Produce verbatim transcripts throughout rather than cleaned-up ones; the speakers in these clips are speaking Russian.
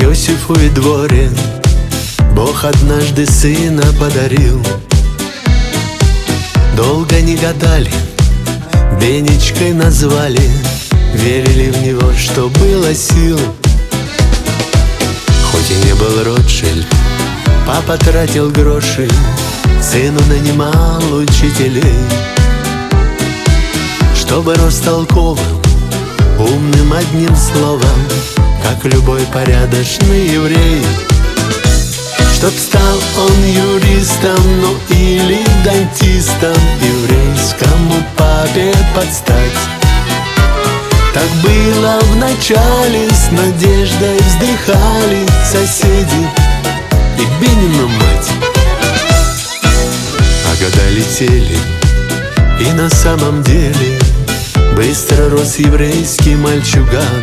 Иосифу и дворе Бог однажды сына подарил. Долго не гадали, Бенечкой назвали, верили в него, что было сил. Хоть и не был Ротшильд, папа тратил гроши, сыну нанимал учителей, чтобы рос толковым, умным, одним словом, как любой порядочный еврей. Чтоб стал он юристом, ну или дантистом, еврейскому папе подстать. Так было вначале, с надеждой вздыхали соседи и Бенина мать. А года летели, и на самом деле быстро рос еврейский мальчуган.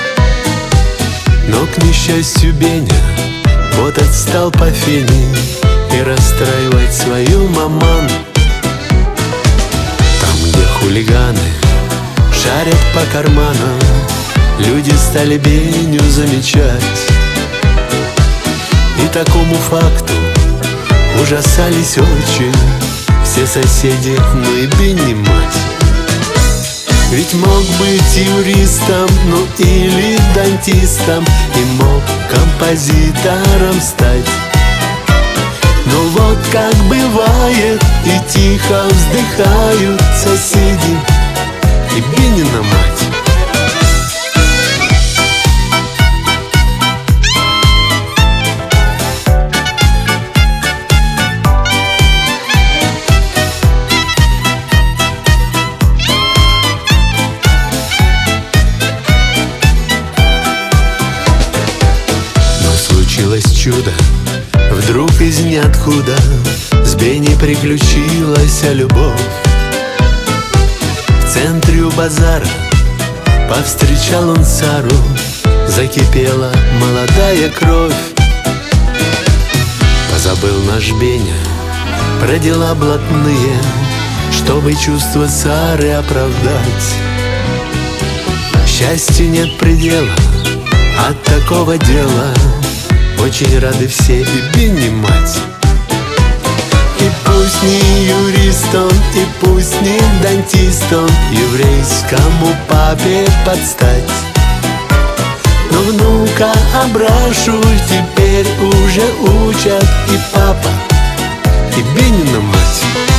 Но, к несчастью, Беня вот отстал по фене и расстраивать свою маман. Там, где хулиганы шарят по карманам, люди стали Беню замечать. И такому факту ужасались очень все соседи, ну и Бенни мать. Ведь мог быть юристом, ну или дантистом, и мог композитором стать. Но вот как бывает, и тихо вздыхают соседи и Бенина мать. Случилось чудо, вдруг из ниоткуда с Бенни приключилась любовь. В центре у базара повстречал он Сару, закипела молодая кровь. Позабыл наш Беня про дела блатные, чтобы чувства Сары оправдать. Счастью нет предела от такого дела, очень рады все, и Бенни мать. И пусть не юрист он, и пусть не дантист он, еврейскому папе подстать. Но внука Абрашу теперь уже учат и папа, и Бенина мать.